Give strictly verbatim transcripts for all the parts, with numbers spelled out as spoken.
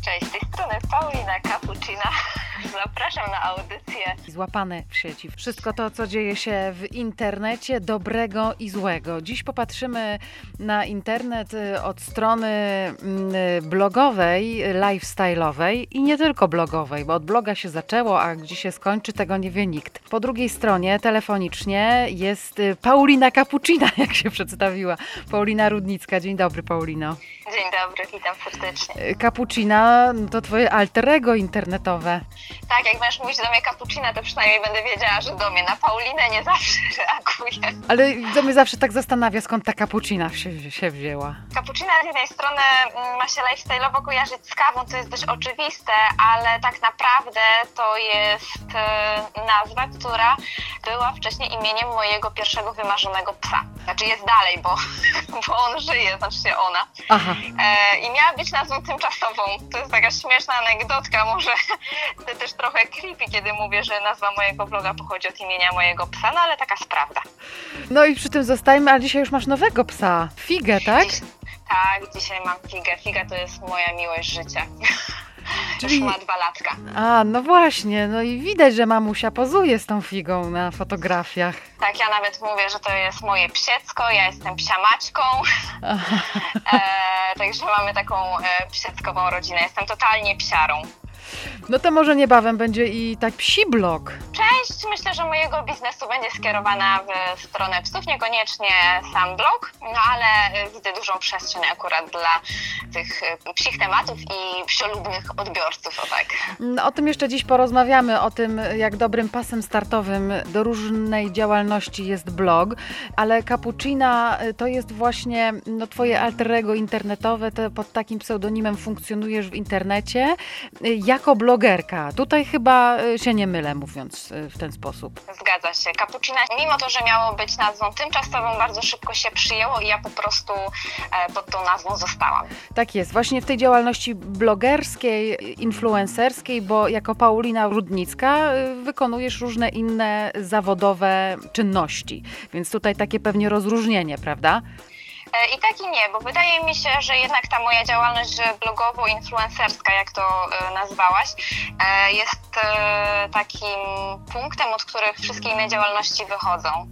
Cześć, z tej strony Paulina Cappuccina. Zapraszam na audycję Złapane w sieci. Wszystko to, co dzieje się w internecie, dobrego i złego. Dziś popatrzymy na internet od strony blogowej, lifestyle'owej i nie tylko blogowej, bo od bloga się zaczęło, a gdzie się skończy, tego nie wie nikt. Po drugiej stronie telefonicznie jest Paulina Cappuccina, jak się przedstawiła. Paulina Rudnicka. Dzień dobry, Paulino. Dzień dobry, witam serdecznie. Cappuccina to twoje alter ego internetowe. Tak, jak będziesz mówić do mnie Cappuccina, to przynajmniej będę wiedziała, że do mnie. Na Paulinę nie zawsze reaguję. Ale to mnie zawsze tak zastanawia, skąd ta Cappuccina się, się wzięła. Cappuccina z jednej strony ma się lifestyle'owo kojarzyć z kawą, co jest dość oczywiste, ale tak naprawdę to jest nazwa, która była wcześniej imieniem mojego pierwszego wymarzonego psa. Znaczy jest dalej, bo, bo on żyje, znaczy się ona. Aha. E, I miała być nazwą tymczasową. To jest taka śmieszna anegdotka, może też trochę creepy, kiedy mówię, że nazwa mojego bloga pochodzi od imienia mojego psa, no ale taka jest prawda. No i przy tym zostajmy, ale dzisiaj już masz nowego psa. Figę, tak? Dziś, tak, dzisiaj mam Figę. Figa to jest moja miłość życia. Czyli... Już ma dwa latka. A, no właśnie, no i widać, że mamusia pozuje z tą Figą na fotografiach. Tak, ja nawet mówię, że to jest moje psiecko, ja jestem psiamaćką. E, także mamy taką e, psieckową rodzinę. Jestem totalnie psiarą. No to może niebawem będzie i tak psi blog. Część myślę, że mojego biznesu będzie skierowana w stronę psów, niekoniecznie sam blog, no ale widzę dużą przestrzeń akurat dla tych psich tematów i psiolubnych odbiorców, o tak. No, o tym jeszcze dziś porozmawiamy, o tym, jak dobrym pasem startowym do różnej działalności jest blog, ale Cappuccina to jest właśnie no, twoje alter ego internetowe, to pod takim pseudonimem funkcjonujesz w internecie jako blogerka. Tutaj chyba się nie mylę, mówiąc w ten sposób. Zgadza się. Cappuccina, mimo to, że miało być nazwą tymczasową, bardzo szybko się przyjęło i ja po prostu pod tą nazwą zostałam. Tak jest. Właśnie w tej działalności blogerskiej, influencerskiej, bo jako Paulina Rudnicka wykonujesz różne inne zawodowe czynności. Więc tutaj takie pewnie rozróżnienie, prawda? I tak i nie, bo wydaje mi się, że jednak ta moja działalność blogowo-influencerska, jak to nazwałaś, jest takim punktem, od których wszystkie inne działalności wychodzą.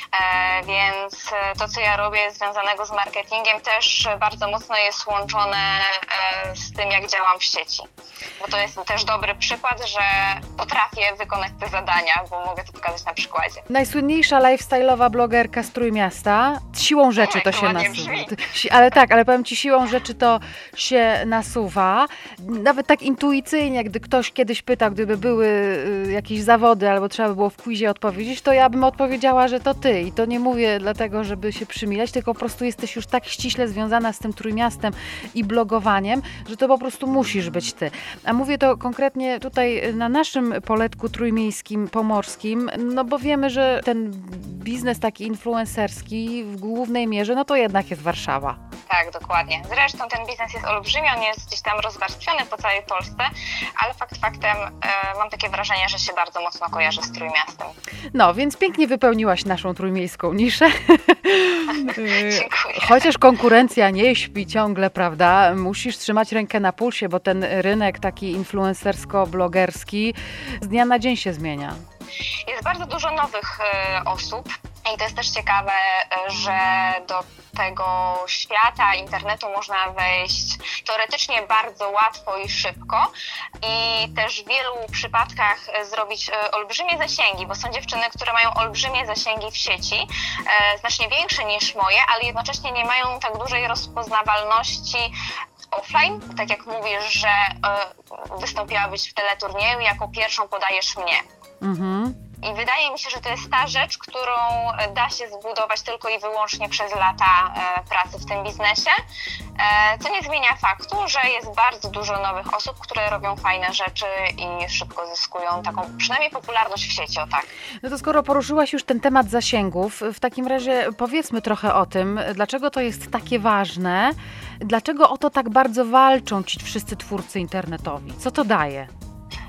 Więc to, co ja robię związanego z marketingiem, też bardzo mocno jest łączone z tym, jak działam w sieci. Bo to jest też dobry przykład, że potrafię wykonać te zadania, bo mogę to pokazać na przykładzie. Najsłynniejsza lifestyle'owa blogerka z Trójmiasta. Siłą rzeczy to się nasuwa. Ale tak, ale powiem ci, siłą rzeczy to się nasuwa. Nawet tak intuicyjnie, gdy ktoś kiedyś pytał, gdyby były jakieś zawody albo trzeba by było w quizie odpowiedzieć, to ja bym odpowiedziała, że to ty. I to nie mówię dlatego, żeby się przymilać, tylko po prostu jesteś już tak ściśle związana z tym Trójmiastem i blogowaniem, że to po prostu musisz być ty. A mówię to konkretnie tutaj na naszym poletku trójmiejskim, pomorskim, no bo wiemy, że ten biznes taki influencerski w głównej mierze, no to jednak jest Warszawa. Tak, dokładnie. Zresztą ten biznes jest olbrzymi, on jest gdzieś tam rozwarstwiony po całej Polsce, ale fakt faktem e, mam takie wrażenie, że się bardzo mocno kojarzy z Trójmiastem. No, więc pięknie wypełniłaś naszą trójmiejską niszę. Dziękuję. Chociaż konkurencja nie śpi ciągle, prawda? Musisz trzymać rękę na pulsie, bo ten rynek taki influencersko-blogerski z dnia na dzień się zmienia. Jest bardzo dużo nowych y, osób i to jest też ciekawe, y, że do tego świata internetu można wejść teoretycznie bardzo łatwo i szybko i też w wielu przypadkach zrobić y, olbrzymie zasięgi, bo są dziewczyny, które mają olbrzymie zasięgi w sieci, y, znacznie większe niż moje, ale jednocześnie nie mają tak dużej rozpoznawalności offline, tak jak mówisz, że y, wystąpiłabyś w teleturnieju, jako pierwszą podajesz mnie. Mhm. I wydaje mi się, że to jest ta rzecz, którą da się zbudować tylko i wyłącznie przez lata e, pracy w tym biznesie, e, co nie zmienia faktu, że jest bardzo dużo nowych osób, które robią fajne rzeczy i szybko zyskują taką przynajmniej popularność w sieci, o tak. No to skoro poruszyłaś już ten temat zasięgów, w takim razie powiedzmy trochę o tym, dlaczego to jest takie ważne, dlaczego o to tak bardzo walczą ci wszyscy twórcy internetowi, co to daje?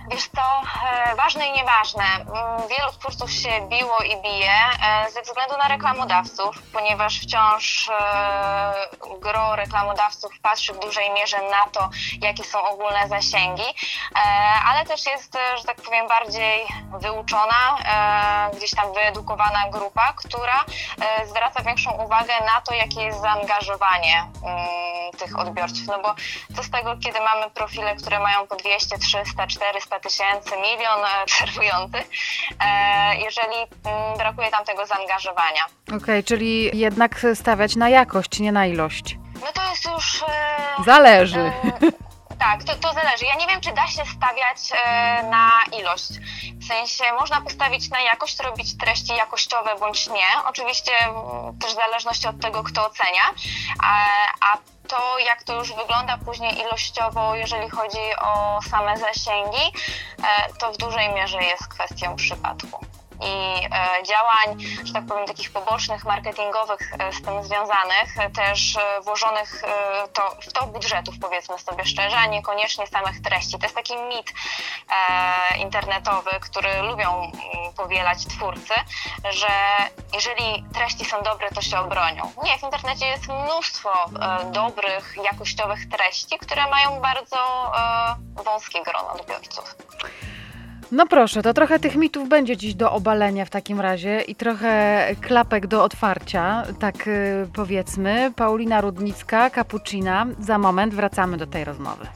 Wiesz co, e, ważne i nieważne. Mm, Wielu twórców się biło i bije e, ze względu na reklamodawców, ponieważ wciąż e, gro reklamodawców patrzy w dużej mierze na to, jakie są ogólne zasięgi, e, ale też jest, e, że tak powiem, bardziej wyuczona, e, gdzieś tam wyedukowana grupa, która e, zwraca większą uwagę na to, jakie jest zaangażowanie mm, tych odbiorców. No bo co z tego, kiedy mamy profile, które mają po dwieście, trzysta, czterysta tysięcy, milion obserwujących, e, jeżeli mm, brakuje tam tego zaangażowania. Okej, okay, czyli jednak stawiać na jakość, nie na ilość. No to jest już... E, Zależy. E, Tak, to, to zależy. Ja nie wiem, czy da się stawiać e, na ilość. W sensie można postawić na jakość, robić treści jakościowe bądź nie. Oczywiście m, też w zależności od tego, kto ocenia. A, a to, jak to już wygląda później ilościowo, jeżeli chodzi o same zasięgi, e, to w dużej mierze jest kwestią przypadku. I e, działań, że tak powiem, takich pobocznych, marketingowych e, z tym związanych, e, też e, włożonych e, to, w to budżetów, powiedzmy sobie szczerze, a niekoniecznie samych treści. To jest taki mit e, internetowy, który lubią m, powielać twórcy, że jeżeli treści są dobre, to się obronią. Nie, w internecie jest mnóstwo e, dobrych, jakościowych treści, które mają bardzo e, wąskie grono odbiorców. No proszę, to trochę tych mitów będzie dziś do obalenia w takim razie i trochę klapek do otwarcia, tak yy, powiedzmy. Paulina Rudnicka, Cappuccina. Za moment wracamy do tej rozmowy.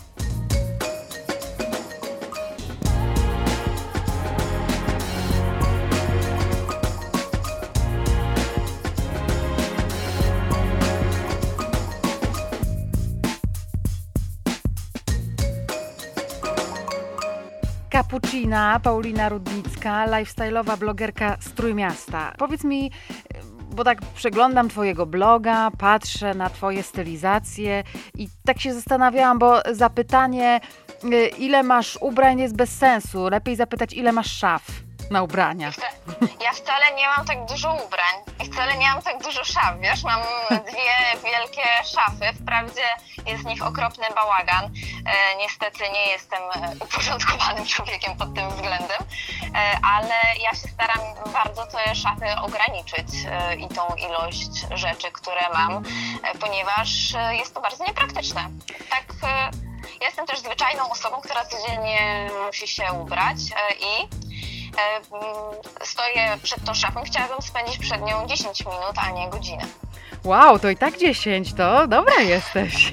Cappuccina, Paulina Rudnicka, lifestyle'owa blogerka z Trójmiasta. Powiedz mi, bo tak przeglądam twojego bloga, patrzę na twoje stylizacje i tak się zastanawiałam, bo zapytanie, ile masz ubrań, jest bez sensu. Lepiej zapytać, ile masz szaf na ubrania. Ja wcale nie mam tak dużo ubrań i wcale nie mam tak dużo szaf, wiesz, mam dwie wielkie szafy, wprawdzie jest w nich okropny bałagan, e, niestety nie jestem uporządkowanym człowiekiem pod tym względem, e, ale ja się staram bardzo te szafy ograniczyć e, i tą ilość rzeczy, które mam, e, ponieważ e, jest to bardzo niepraktyczne. Tak, e, ja jestem też zwyczajną osobą, która codziennie musi się ubrać e, i stoję przed tą szafą, chciałabym spędzić przed nią dziesięć minut, a nie godzinę. Wow, to i tak dziesięć, to dobra jesteś.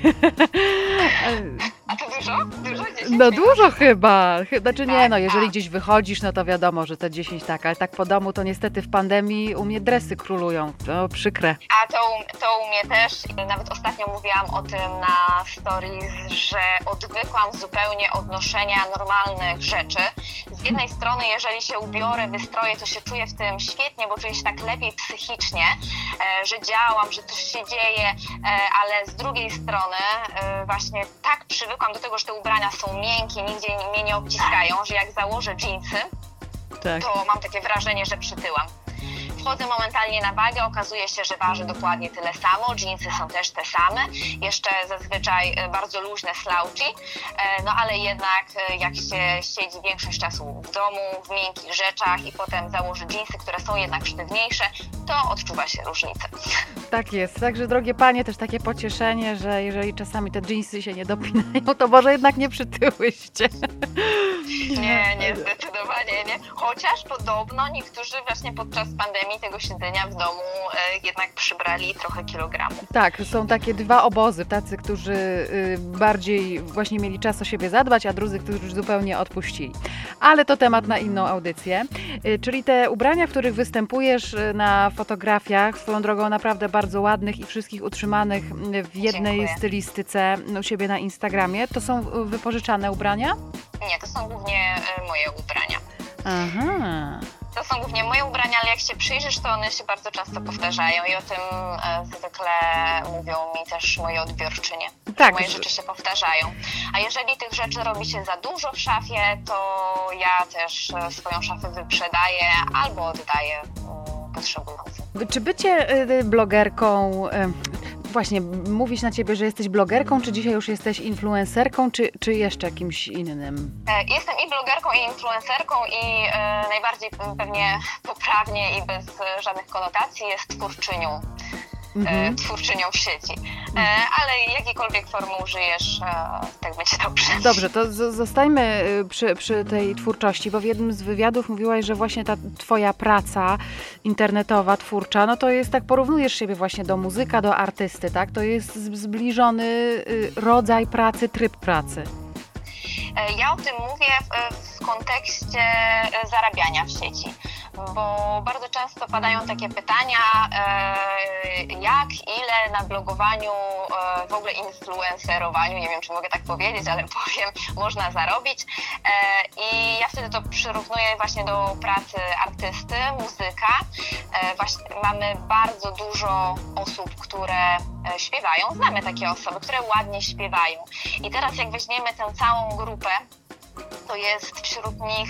A to dużo? Dużo? dziesięć No minut? dużo chyba. Znaczy nie, Tak, no jeżeli tak. gdzieś wychodzisz, no to wiadomo, że to dziesięć tak, ale tak po domu to niestety w pandemii u mnie dresy królują. To przykre. A to, to u mnie też. Nawet ostatnio mówiłam o tym na stories, że odwykłam zupełnie od noszenia normalnych rzeczy. Z jednej strony, jeżeli się ubiorę, wystroję, to się czuję w tym świetnie, bo czuję się tak lepiej psychicznie, że działam, że coś się dzieje, ale z drugiej strony właśnie tak przywykłam do tego, że te ubrania są miękkie, nigdzie mnie nie obciskają, że jak założę dżinsy, Tak. to mam takie wrażenie, że przytyłam. Wchodzę momentalnie na wagę, okazuje się, że waży dokładnie tyle samo, dżinsy są też te same, jeszcze zazwyczaj bardzo luźne slouchy, no ale jednak jak się siedzi większość czasu w domu, w miękkich rzeczach i potem założy dżinsy, które są jednak sztywniejsze, to odczuwa się różnicę. Tak jest, także drogie panie, też takie pocieszenie, że jeżeli czasami te dżinsy się nie dopinają, to może jednak nie przytyłyście. Nie, nie, zdecydowanie nie. Chociaż podobno niektórzy właśnie podczas pandemii tego siedzenia w domu e, jednak przybrali trochę kilogramów. Tak, są takie dwa obozy, tacy, którzy y, bardziej właśnie mieli czas o siebie zadbać, a drudzy, którzy już zupełnie odpuścili. Ale to temat na inną audycję. Y, czyli te ubrania, w których występujesz y, na fotografiach, swoją drogą naprawdę bardzo ładnych i wszystkich utrzymanych y, w jednej Dziękuję. stylistyce u siebie na Instagramie, to są y, wypożyczane ubrania? Nie, to są głównie e, moje ubrania. Aha. To są głównie moje ubrania, ale jak się przyjrzysz, to one się bardzo często powtarzają i o tym e, zwykle mówią mi też moje odbiorczynie. Tak, Moje że- rzeczy się powtarzają. A jeżeli tych rzeczy robi się za dużo w szafie, to ja też e, swoją szafę wyprzedaję albo oddaję mm, potrzebującym. Czy bycie y, blogerką, y, właśnie, mówić na ciebie, że jesteś blogerką, czy dzisiaj już jesteś influencerką, czy, czy jeszcze kimś innym? Jestem i blogerką, i influencerką i e, najbardziej pewnie poprawnie i bez żadnych konotacji jest twórczynią. Mhm. twórczynią w sieci. Ale jakiejkolwiek formy użyjesz, tak będzie dobrze. Dobrze, to z- zostańmy przy, przy tej twórczości, bo w jednym z wywiadów mówiłaś, że właśnie ta twoja praca internetowa, twórcza, no to jest tak, porównujesz siebie właśnie do muzyka, do artysty, tak? To jest zbliżony rodzaj pracy, tryb pracy. Ja o tym mówię w, w kontekście zarabiania w sieci, bo bardzo często padają takie pytania, jak, ile na blogowaniu, w ogóle influencerowaniu, nie wiem, czy mogę tak powiedzieć, ale powiem, można zarobić. I ja wtedy to przyrównuję właśnie do pracy artysty, muzyka. Właśnie mamy bardzo dużo osób, które śpiewają, znamy takie osoby, które ładnie śpiewają. I teraz jak weźmiemy tę całą grupę, to jest wśród nich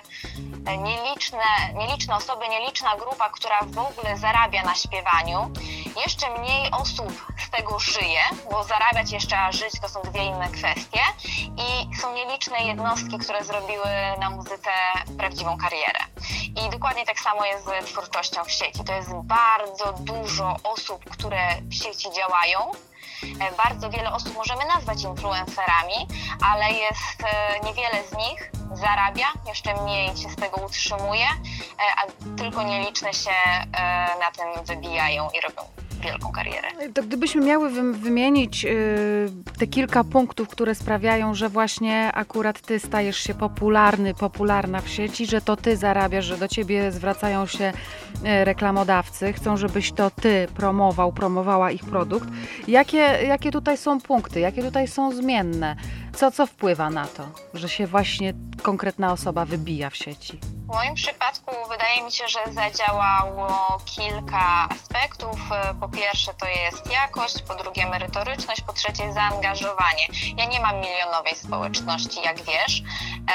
nieliczne, nieliczne osoby, nieliczna grupa, która w ogóle zarabia na śpiewaniu. Jeszcze mniej osób z tego żyje, bo zarabiać jeszcze a żyć to są dwie inne kwestie. I są nieliczne jednostki, które zrobiły na muzyce prawdziwą karierę. I dokładnie tak samo jest z twórczością w sieci. To jest bardzo dużo osób, które w sieci działają. Bardzo wiele osób możemy nazwać influencerami, ale jest niewiele z nich zarabia, jeszcze mniej się z tego utrzymuje, a tylko nieliczne się na tym wybijają i robią wielką karierę. To gdybyśmy miały wymienić te kilka punktów, które sprawiają, że właśnie akurat ty stajesz się popularny, popularna w sieci, że to ty zarabiasz, że do ciebie zwracają się reklamodawcy, chcą, żebyś to ty promował, promowała ich produkt. Jakie, jakie tutaj są punkty, jakie tutaj są zmienne? Co, co wpływa na to, że się właśnie konkretna osoba wybija w sieci? W moim przypadku wydaje mi się, że zadziałało kilka aspektów. Po pierwsze to jest jakość, po drugie merytoryczność, po trzecie zaangażowanie. Ja nie mam milionowej społeczności, jak wiesz.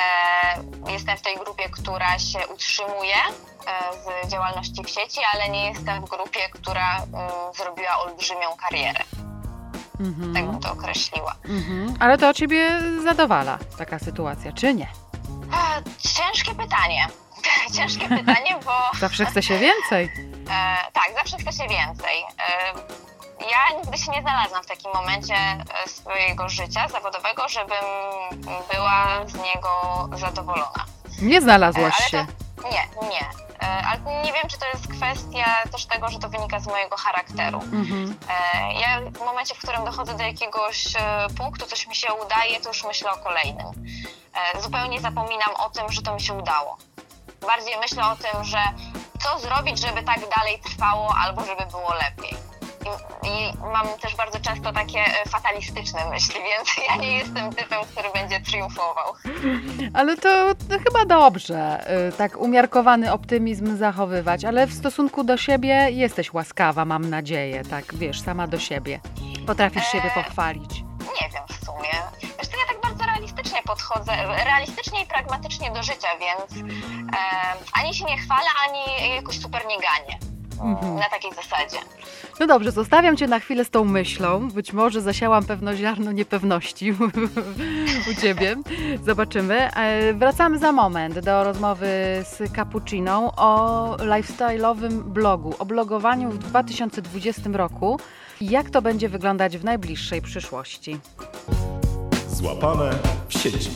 Jestem w tej grupie, która się utrzymuje z działalności w sieci, ale nie jestem w grupie, która zrobiła olbrzymią karierę. Mhm. Tak bym to określiła. Mhm. Ale to ciebie zadowala taka sytuacja, czy nie? Ciężkie pytanie. Ciężkie pytanie, bo... Zawsze chce się więcej. E, tak, zawsze chce się więcej. E, ja nigdy się nie znalazłam w takim momencie swojego życia zawodowego, żebym była z niego zadowolona. Nie znalazłaś e, się? To, nie, nie. E, ale nie wiem, czy to jest kwestia też tego, że to wynika z mojego charakteru. Mhm. E, ja w momencie, w którym dochodzę do jakiegoś punktu, coś mi się udaje, to już myślę o kolejnym. E, zupełnie zapominam o tym, że to mi się udało. Bardziej myślę o tym, że co zrobić, żeby tak dalej trwało, albo żeby było lepiej. I, i mam też bardzo często takie fatalistyczne myśli, więc ja nie jestem typem, który będzie triumfował. Ale to, to chyba dobrze, tak umiarkowany optymizm zachowywać, ale w stosunku do siebie jesteś łaskawa, mam nadzieję, tak wiesz, sama do siebie. Potrafisz e... siebie pochwalić. Nie wiem w sumie. Wiesz co, ja tak bardzo realistycznie podchodzę, realistycznie i pragmatycznie do życia, więc e, ani się nie chwalę, ani jakoś super nie ganię. Mhm. Na takiej zasadzie. No dobrze, zostawiam cię na chwilę z tą myślą. Być może zasiałam pewno ziarno niepewności u ciebie. Zobaczymy. Wracamy za moment do rozmowy z Cappucciną o lifestyle'owym blogu, o blogowaniu w dwa tysiące dwudziestym roku i jak to będzie wyglądać w najbliższej przyszłości. Złapane w sieci.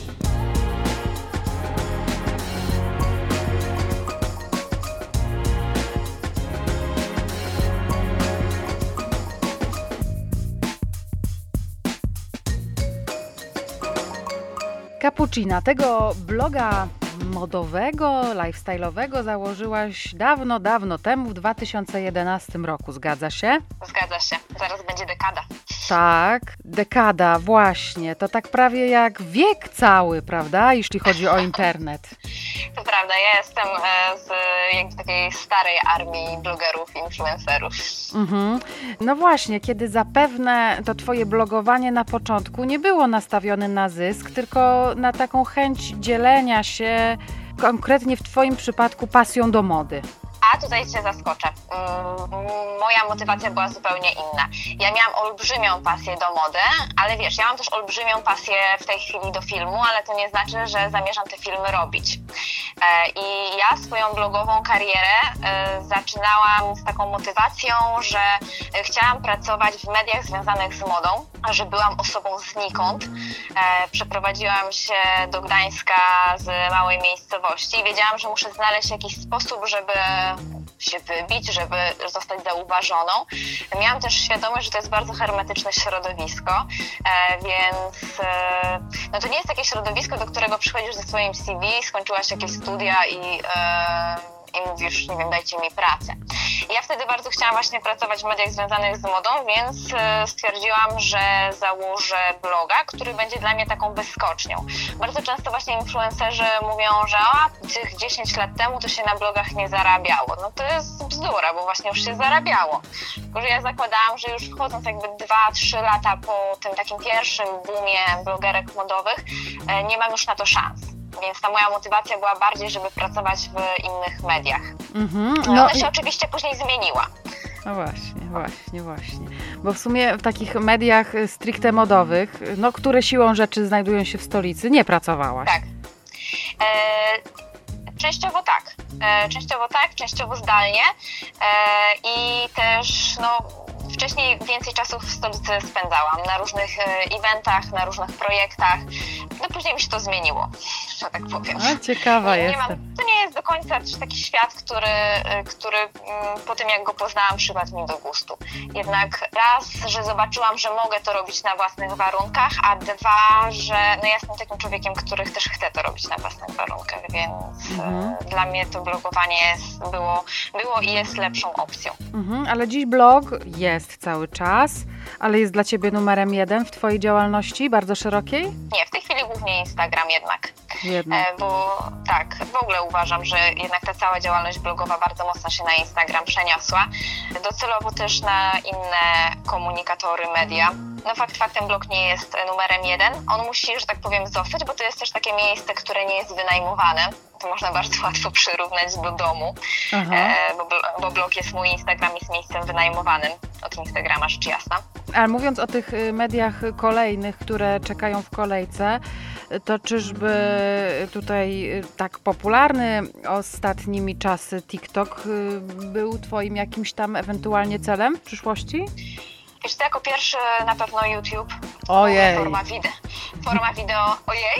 Cappuccina, tego bloga modowego, lifestyle'owego założyłaś dawno, dawno temu, w dwa tysiące jedenastym roku, zgadza się? Zgadza się, zaraz będzie dekada. Tak, dekada, właśnie, to tak prawie jak wiek cały, prawda, jeśli chodzi o internet. To prawda, ja jestem z jakby takiej starej armii blogerów, influencerów. Mhm. No właśnie, kiedy zapewne to twoje blogowanie na początku nie było nastawione na zysk, tylko na taką chęć dzielenia się, konkretnie w twoim przypadku, pasją do mody. Ja tutaj Cię zaskoczę. Moja motywacja była zupełnie inna. Ja miałam olbrzymią pasję do mody, ale wiesz, ja mam też olbrzymią pasję w tej chwili do filmu, ale to nie znaczy, że zamierzam te filmy robić. I ja swoją blogową karierę zaczynałam z taką motywacją, że chciałam pracować w mediach związanych z modą, że byłam osobą znikąd. Przeprowadziłam się do Gdańska z małej miejscowości i wiedziałam, że muszę znaleźć jakiś sposób, żeby się wybić, żeby zostać zauważoną. Miałam też świadomość, że to jest bardzo hermetyczne środowisko, więc no to nie jest takie środowisko, do którego przychodzisz ze swoim C V, skończyłaś jakieś studia i i mówisz, nie wiem, dajcie mi pracę. I ja wtedy bardzo chciałam właśnie pracować w mediach związanych z modą, więc stwierdziłam, że założę bloga, który będzie dla mnie taką wyskocznią. Bardzo często właśnie influencerzy mówią, że o, tych dziesięć lat temu to się na blogach nie zarabiało. No to jest bzdura, bo właśnie już się zarabiało. Tylko że ja zakładałam, że już wchodząc jakby dwa trzy lata po tym takim pierwszym boomie blogerek modowych, nie mam już na to szans. Więc ta moja motywacja była bardziej, żeby pracować w innych mediach. Mm-hmm. No, Ona się i... oczywiście później zmieniła. No właśnie, właśnie, właśnie. Bo w sumie w takich mediach stricte modowych, no, które siłą rzeczy znajdują się w stolicy, nie pracowałaś. Tak. E, częściowo tak. E, częściowo tak, częściowo zdalnie. E, I też, no... Wcześniej więcej czasu w stolicy spędzałam na różnych eventach, na różnych projektach. No później mi się to zmieniło, że tak powiem. A, ciekawa nie jestem. Mam, to nie jest do końca też taki świat, który, który po tym jak go poznałam, przypadł mi do gustu. Jednak raz, że zobaczyłam, że mogę to robić na własnych warunkach, a dwa, że no ja jestem takim człowiekiem, który też chce to robić na własnych warunkach, więc mhm. dla mnie to blogowanie jest, było, było i jest lepszą opcją. Mhm, ale dziś blog jest cały czas, ale jest dla Ciebie numerem jeden w Twojej działalności, bardzo szerokiej? Nie, w tej chwili głównie Instagram jednak. jednak. E, bo tak, w ogóle uważam, że jednak ta cała działalność blogowa bardzo mocno się na Instagram przeniosła. Docelowo też na inne komunikatory, media. No fakt faktem blog nie jest numerem jeden. On musi, że tak powiem, zostać, bo to jest też takie miejsce, które nie jest wynajmowane. To można bardzo łatwo przyrównać do domu, e, bo, bo blog jest mój, Instagram jest miejscem wynajmowanym od Instagrama, rzecz jasna. Ale mówiąc o tych mediach kolejnych, które czekają w kolejce, to czyżby tutaj tak popularny ostatnimi czasy TikTok był Twoim jakimś tam ewentualnie celem w przyszłości? Wiesz co, jako pierwszy na pewno YouTube. Ojej. Forma wideo. Forma wideo. Ojej.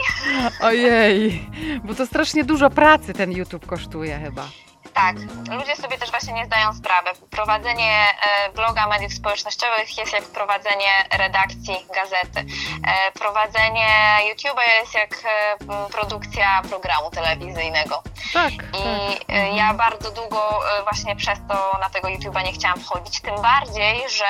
Ojej. Bo to strasznie dużo pracy ten YouTube kosztuje chyba. Tak. Ludzie sobie też właśnie nie zdają sprawy. Prowadzenie bloga mediów społecznościowych jest jak prowadzenie redakcji gazety. Prowadzenie YouTube'a jest jak produkcja programu telewizyjnego. Tak. I tak. ja bardzo długo właśnie przez to na tego YouTube'a nie chciałam wchodzić. Tym bardziej, że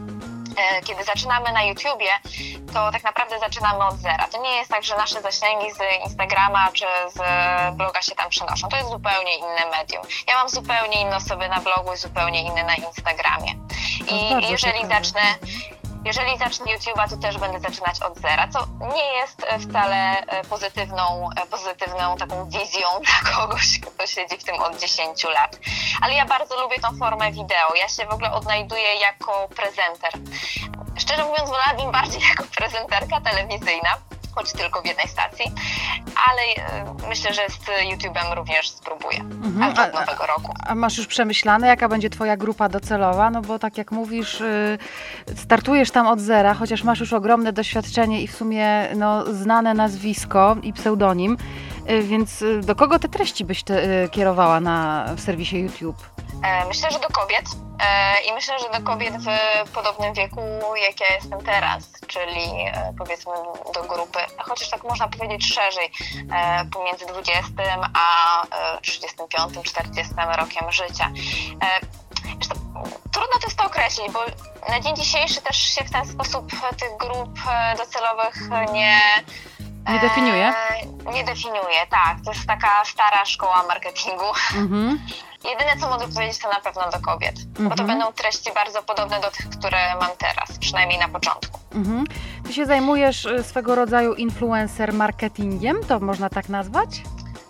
kiedy zaczynamy na YouTubie, to tak naprawdę zaczynamy od zera. To nie jest tak, że nasze zasięgi z Instagrama czy z bloga się tam przenoszą. To jest zupełnie inne medium. Ja mam zupełnie inne osoby na blogu i zupełnie inne na Instagramie. I jeżeli ciekawe. zacznę Jeżeli zacznę YouTube'a, to też będę zaczynać od zera, co nie jest wcale pozytywną, pozytywną taką wizją dla kogoś, kto siedzi w tym od dziesięciu lat. Ale ja bardzo lubię tą formę wideo. Ja się w ogóle odnajduję jako prezenter. Szczerze mówiąc, wolałabym bardziej jako prezenterka telewizyjna, choć tylko w jednej stacji, ale myślę, że z YouTube'em również spróbuję, mhm. a od nowego roku. A masz już przemyślane, jaka będzie Twoja grupa docelowa? No bo tak jak mówisz, startujesz tam od zera, chociaż masz już ogromne doświadczenie i w sumie no, znane nazwisko i pseudonim, więc do kogo te treści byś te, kierowała na, w serwisie YouTube? Myślę, że do kobiet i myślę, że do kobiet w podobnym wieku, jak ja jestem teraz, czyli powiedzmy do grupy, chociaż tak można powiedzieć szerzej, pomiędzy dwudziestym a trzydziestym piątym, czterdziestym rokiem życia. Zresztą, trudno to jest to określić, bo na dzień dzisiejszy też się w ten sposób tych grup docelowych nie... Nie definiuje? E, nie definiuje, tak. To jest taka stara szkoła marketingu. Mm-hmm. Jedyne, co mogę powiedzieć, to na pewno do kobiet. Mm-hmm. Bo to będą treści bardzo podobne do tych, które mam teraz, przynajmniej na początku. Mm-hmm. Ty się zajmujesz swego rodzaju influencer marketingiem, to można tak nazwać? Tak.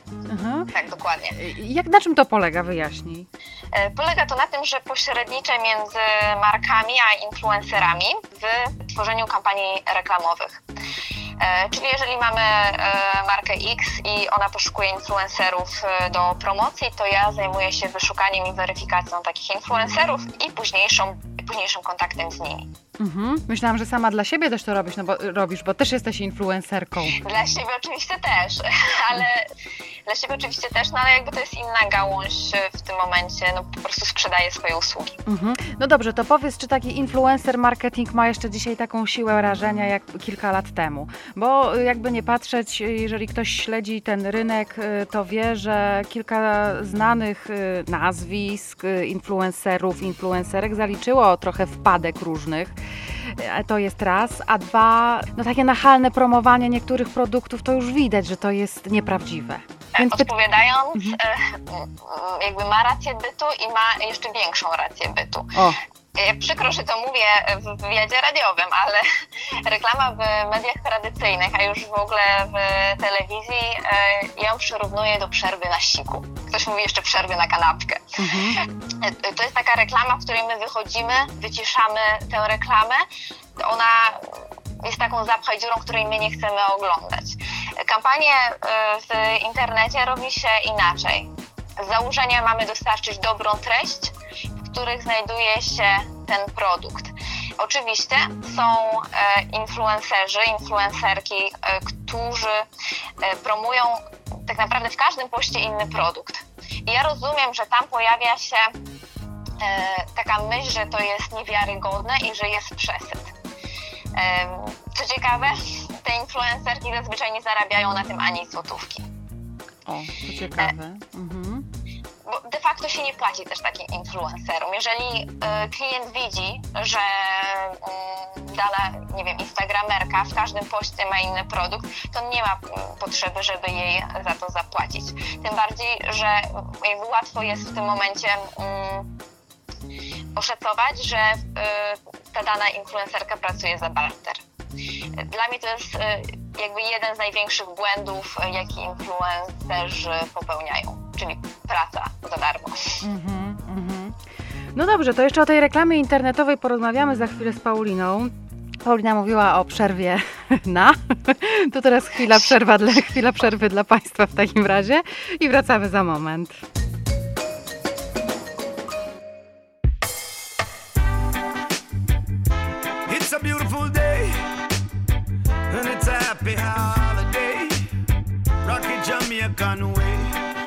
Aha. Tak, dokładnie. Jak, na czym to polega? Wyjaśnij. Polega to na tym, że pośredniczę między markami a influencerami w tworzeniu kampanii reklamowych. Czyli jeżeli mamy markę X i ona poszukuje influencerów do promocji, to ja zajmuję się wyszukaniem i weryfikacją takich influencerów i późniejszą, późniejszym kontaktem z nimi. Mhm. Myślałam, że sama dla siebie też to robisz, no bo, robisz, bo też jesteś influencerką. Dla siebie oczywiście też, ale dla siebie oczywiście też, no ale jakby to jest inna gałąź w tym momencie, no po prostu sprzedaję swoje usługi. Mhm. No dobrze, to powiedz, czy taki influencer marketing ma jeszcze dzisiaj taką siłę rażenia jak kilka lat temu? Bo jakby nie patrzeć, jeżeli ktoś śledzi ten rynek, to wie, że kilka znanych nazwisk, influencerów, influencerek zaliczyło trochę wpadek różnych. To jest raz, a dwa, no takie nachalne promowanie niektórych produktów, to już widać, że to jest nieprawdziwe. Tak, więc odpowiadając, mhm. jakby ma rację bytu i ma jeszcze większą rację bytu. O. Przykro, że to mówię w wywiadzie radiowym, ale reklama w mediach tradycyjnych, a już w ogóle w telewizji, ja ją przyrównuję do przerwy na siku. Ktoś mówi jeszcze przerwy na kanapkę. Mhm. To jest taka reklama, w której my wychodzimy, wyciszamy tę reklamę. Ona jest taką zapchaj dziurą, której my nie chcemy oglądać. Kampanię w internecie robi się inaczej. Z założenia mamy dostarczyć dobrą treść, w których znajduje się ten produkt. Oczywiście są e, influencerzy, influencerki, e, którzy e, promują tak naprawdę w każdym poście inny produkt. I ja rozumiem, że tam pojawia się e, taka myśl, że to jest niewiarygodne i że jest przesyt. E, co ciekawe, te influencerki zazwyczaj nie zarabiają na tym ani złotówki. O, to ciekawe. Mhm. Bo de facto się nie płaci też takim influencerom. Jeżeli y, klient widzi, że y, dana, nie wiem, instagramerka w każdym poście ma inny produkt, to nie ma y, potrzeby, żeby jej za to zapłacić. Tym bardziej, że jakby łatwo jest w tym momencie y, oszacować, że y, ta dana influencerka pracuje za barter. Dla mnie to jest y, jakby jeden z największych błędów, jaki influencerzy popełniają, czyli praca za darmo. Mm-hmm, mm-hmm. No dobrze, to jeszcze o tej reklamie internetowej porozmawiamy za chwilę z Pauliną. Paulina mówiła o przerwie na, to teraz chwila, przerwa dla, chwila przerwy dla Państwa w takim razie i wracamy za moment. It's a beautiful day and it's a happy holiday. Rocky Jamaican way.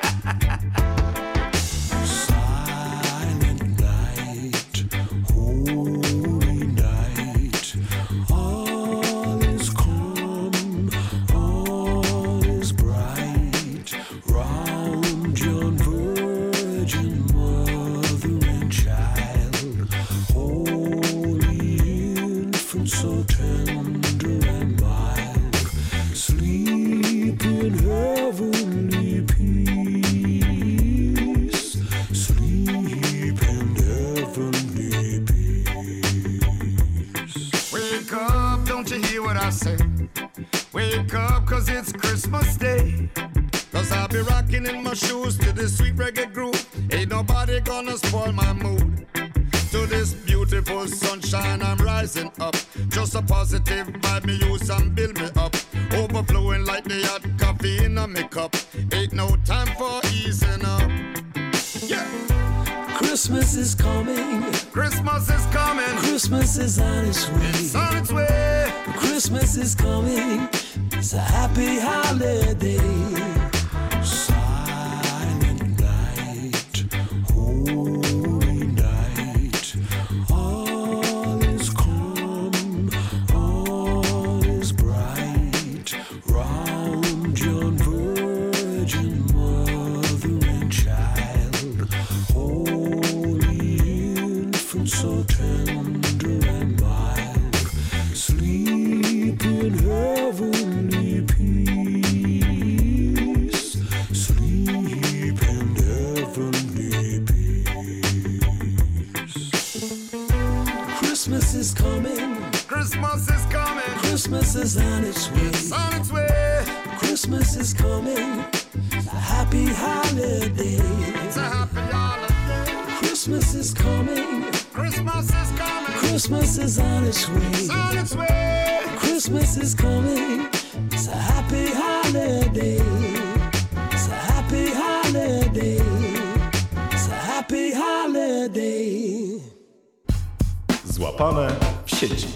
Silent night, holy night. All is calm, all is bright. Round yon virgin mother and child. Holy infant so tender and mild. Sleep in heavenly peace. Sleep in heavenly peace. Wake up, don't you hear what I say? Wake up, cause it's Christmas Day. Cause I'll be rocking in my shoes to this sweet reggae groove. Ain't nobody gonna spoil my mood. To this beautiful sunshine I'm rising up. Just a positive vibe me use and build me up. Overflowing like the hot coffee in a me cup. Ain't no time for easing up. Yeah. Christmas is coming. Christmas is coming. Christmas is on its way. It's on its way. Christmas is coming. It's a happy holiday. Silent night, holy night. All is calm, all is bright. Round yon virgin mother and child. Holy infant so tender and mild. Sleep in heavenly peace. Sleep in heavenly peace. Christmas is coming. Christmas is coming. Christmas is on its way. It's on its way. Christmas is coming. happy holiday. It's a happy holiday. Christmas is coming. Christmas is coming. Christmas is on its way. It's on its way. Christmas is coming. It's a happy holiday. It's a happy holiday. It's a happy holiday. Złapane w sieci.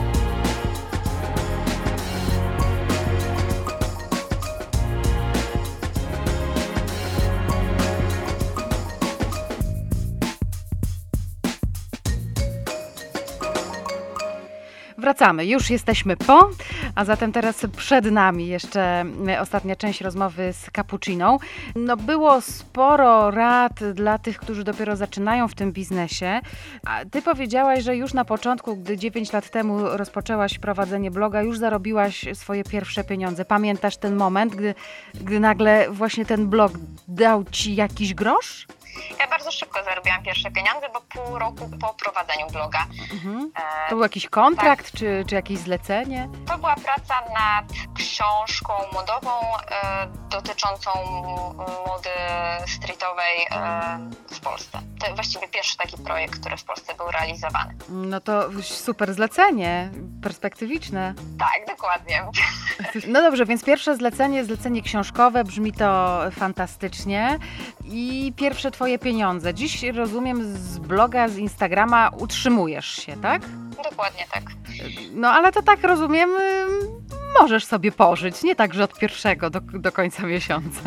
Wracamy, już jesteśmy po, a zatem teraz przed nami jeszcze ostatnia część rozmowy z Cappucciną. No było sporo rad dla tych, którzy dopiero zaczynają w tym biznesie. A ty powiedziałaś, że już na początku, gdy dziewięć lat temu rozpoczęłaś prowadzenie bloga, już zarobiłaś swoje pierwsze pieniądze. Pamiętasz ten moment, gdy, gdy nagle właśnie ten blog dał ci jakiś grosz? Ja bardzo szybko zarobiłam pierwsze pieniądze, bo pół roku po prowadzeniu bloga. Mhm. E, To był jakiś kontrakt, tak. czy, czy jakieś zlecenie? To była praca nad książką modową e, dotyczącą mody streetowej e, w Polsce. To właściwie pierwszy taki projekt, który w Polsce był realizowany. No to super zlecenie, perspektywiczne. Tak, dokładnie. No dobrze, więc pierwsze zlecenie, zlecenie książkowe, brzmi to fantastycznie. I pierwsze twoje pieniądze. Dziś, rozumiem, z bloga, z Instagrama utrzymujesz się, tak? Dokładnie tak. No ale to tak, rozumiem, możesz sobie pożyć, nie tak, że od pierwszego do, do końca miesiąca.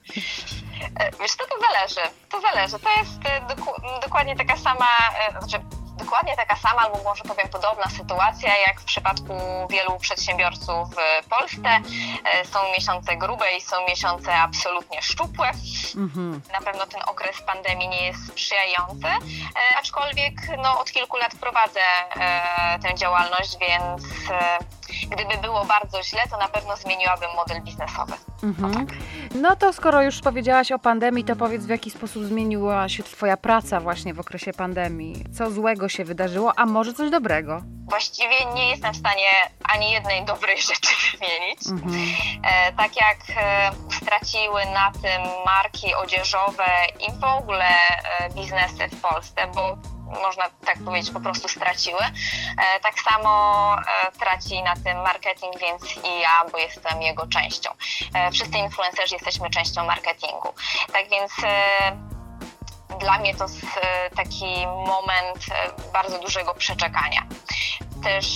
Wiesz co, to zależy. To zależy. To jest doku- dokładnie taka sama, znaczy dokładnie taka sama, albo może powiem podobna sytuacja, jak w przypadku wielu przedsiębiorców w Polsce. Są miesiące grube i są miesiące absolutnie szczupłe. Mhm. Na pewno ten okres pandemii nie jest sprzyjający, aczkolwiek no, od kilku lat prowadzę e, tę działalność, więc e, gdyby było bardzo źle, to na pewno zmieniłabym model biznesowy. Mhm. No, tak. No to skoro już powiedziałaś o pandemii, to powiedz, w jaki sposób zmieniła się twoja praca właśnie w okresie pandemii? Co złego się wydarzyło, a może coś dobrego? Właściwie nie jestem w stanie ani jednej dobrej rzeczy wymienić. Mhm. E, tak jak e, straciły na tym marki odzieżowe i w ogóle e, biznesy w Polsce, bo można tak powiedzieć, po prostu straciły. E, tak samo e, traci na tym marketing, więc i ja, bo jestem jego częścią. E, wszyscy influencerzy jesteśmy częścią marketingu. Tak więc e, dla mnie to jest e, taki moment e, bardzo dużego przeczekania. Też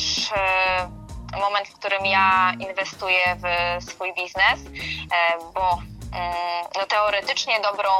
e, moment, w którym ja inwestuję w swój biznes, e, bo mm, no, teoretycznie dobrą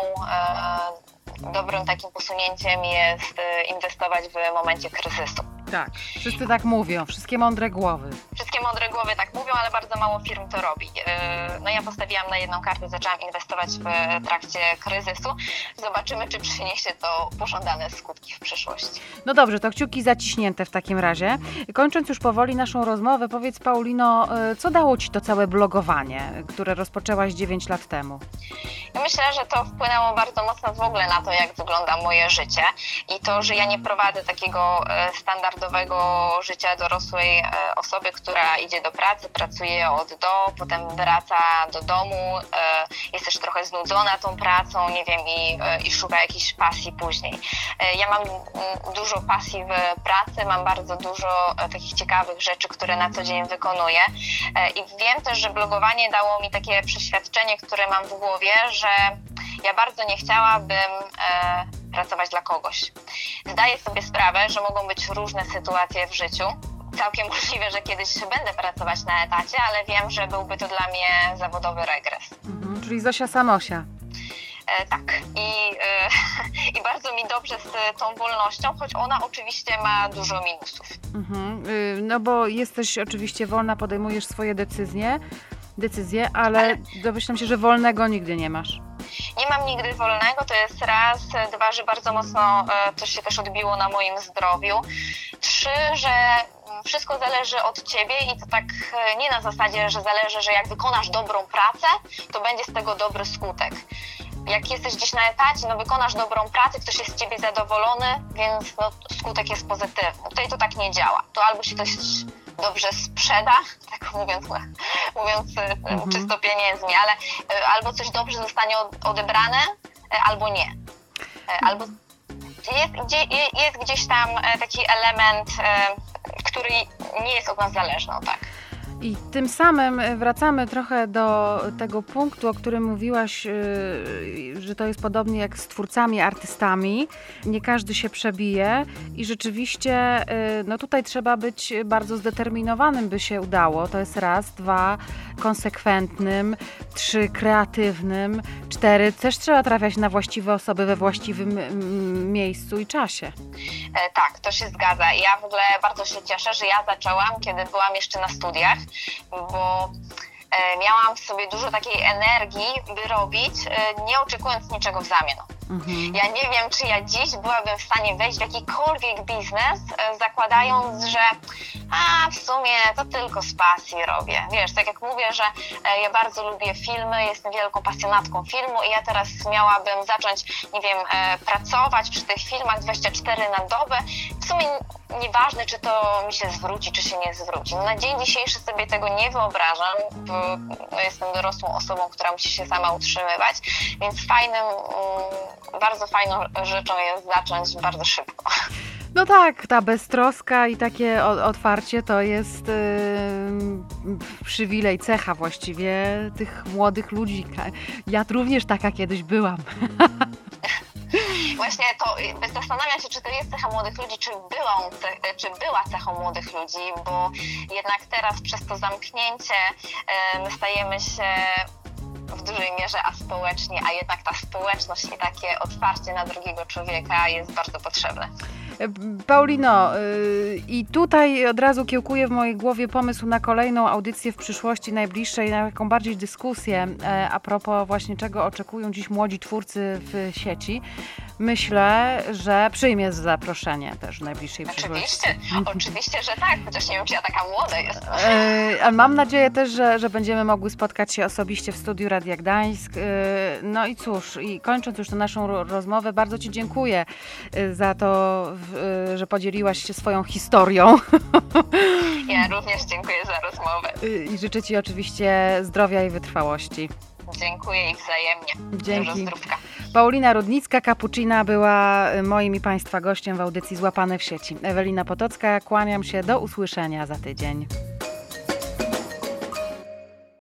e, Dobrym takim posunięciem jest inwestować w momencie kryzysu. Tak, wszyscy tak mówią, wszystkie mądre głowy. Wszystkie mądre głowy tak mówią, ale bardzo mało firm to robi. No ja postawiłam na jedną kartę, zaczęłam inwestować w trakcie kryzysu. Zobaczymy, czy przyniesie to pożądane skutki w przyszłości. No dobrze, to kciuki zaciśnięte w takim razie. Kończąc już powoli naszą rozmowę, powiedz, Paulino, co dało ci to całe blogowanie, które rozpoczęłaś dziewięć lat temu? Ja myślę, że to wpłynęło bardzo mocno w ogóle na to, jak wygląda moje życie i to, że ja nie prowadzę takiego standardowego życia dorosłej osoby, która idzie do pracy, pracuje od do, potem wraca do domu, jest też trochę znudzona tą pracą, nie wiem, i, i szuka jakiejś pasji później. Ja mam dużo pasji w pracy, mam bardzo dużo takich ciekawych rzeczy, które na co dzień wykonuję i wiem też, że blogowanie dało mi takie przeświadczenie, które mam w głowie, że ja bardzo nie chciałabym e, pracować dla kogoś. Zdaję sobie sprawę, że mogą być różne sytuacje w życiu. Całkiem możliwe, że kiedyś będę pracować na etacie, ale wiem, że byłby to dla mnie zawodowy regres. Mhm, czyli Zosia Samosia. E, tak. I, e, I bardzo mi dobrze z tą wolnością, choć ona oczywiście ma dużo minusów. Mhm, y, no bo jesteś oczywiście wolna, podejmujesz swoje decyzje, decyzje, ale, ale domyślam się, że wolnego nigdy nie masz. Nie mam nigdy wolnego, to jest raz. Dwa, że bardzo mocno to się też odbiło na moim zdrowiu. Trzy, że wszystko zależy od ciebie i to tak nie na zasadzie, że zależy, że jak wykonasz dobrą pracę, to będzie z tego dobry skutek. Jak jesteś gdzieś na etacie, no wykonasz dobrą pracę, ktoś jest z ciebie zadowolony, więc no, skutek jest pozytywny. Tutaj to tak nie działa. To albo się ktoś dobrze sprzeda, tak mówiąc, mówiąc mhm. czysto pieniędzmi, ale albo coś dobrze zostanie odebrane, albo nie. Albo jest, jest gdzieś tam taki element, który nie jest od nas zależny, tak. I tym samym wracamy trochę do tego punktu, o którym mówiłaś, że to jest podobnie jak z twórcami, artystami. Nie każdy się przebije i rzeczywiście no tutaj trzeba być bardzo zdeterminowanym, by się udało. To jest raz, dwa, konsekwentnym, trzy, kreatywnym, cztery, też trzeba trafiać na właściwe osoby we właściwym miejscu i czasie. E, tak, to się zgadza. Ja w ogóle bardzo się cieszę, że ja zaczęłam, kiedy byłam jeszcze na studiach, bo e, miałam w sobie dużo takiej energii, by robić, e, nie oczekując niczego w zamian. Mhm. Ja nie wiem, czy ja dziś byłabym w stanie wejść w jakikolwiek biznes, e, zakładając, że a w sumie to tylko z pasji robię. Wiesz, tak jak mówię, że e, ja bardzo lubię filmy, jestem wielką pasjonatką filmu i ja teraz miałabym zacząć, nie wiem, e, pracować przy tych filmach dwadzieścia cztery na dobę. W sumie nieważne, czy to mi się zwróci, czy się nie zwróci. No, na dzień dzisiejszy sobie tego nie wyobrażam, bo no, jestem dorosłą osobą, która musi się sama utrzymywać, więc fajnym, bardzo fajną rzeczą jest zacząć bardzo szybko. No tak, ta beztroska i takie otwarcie to jest yy, przywilej, cecha właściwie tych młodych ludzi. Ja również taka kiedyś byłam. Właśnie to zastanawiam się, czy to jest cecha młodych ludzi, czy, byłą, czy była cechą młodych ludzi, bo jednak teraz przez to zamknięcie my stajemy się w dużej mierze aspołeczni, a jednak ta społeczność i takie otwarcie na drugiego człowieka jest bardzo potrzebne. Paulino, yy, i tutaj od razu kiełkuje w mojej głowie pomysł na kolejną audycję w przyszłości najbliższej, na taką bardziej dyskusję e, a propos właśnie czego oczekują dziś młodzi twórcy w sieci. Myślę, że przyjmie zaproszenie też w najbliższej oczywiście, przyszłości. Oczywiście, oczywiście, że tak, chociaż nie wiem, czy ja taka młoda jestem. E, mam nadzieję też, że, że będziemy mogły spotkać się osobiście w studiu Radia Gdańsk. E, no i cóż, i kończąc już tę naszą ro- rozmowę, bardzo Ci dziękuję za to, w, że podzieliłaś się swoją historią. Ja również dziękuję za rozmowę. I życzę Ci oczywiście zdrowia i wytrwałości. Dziękuję i wzajemnie. Dzięki. Dużo zdrówka. Paulina Rudnicka-Kapucina była moim i Państwa gościem w audycji Złapane w sieci. Ewelina Potocka, kłaniam się, do usłyszenia za tydzień.